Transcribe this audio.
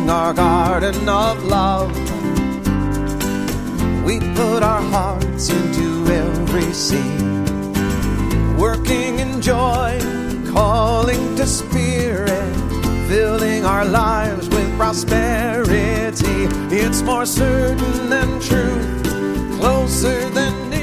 tending our garden of love. We put our hearts into every seed, working in joy, calling to spirit, filling our lives with prosperity. It's more certain than truth, closer than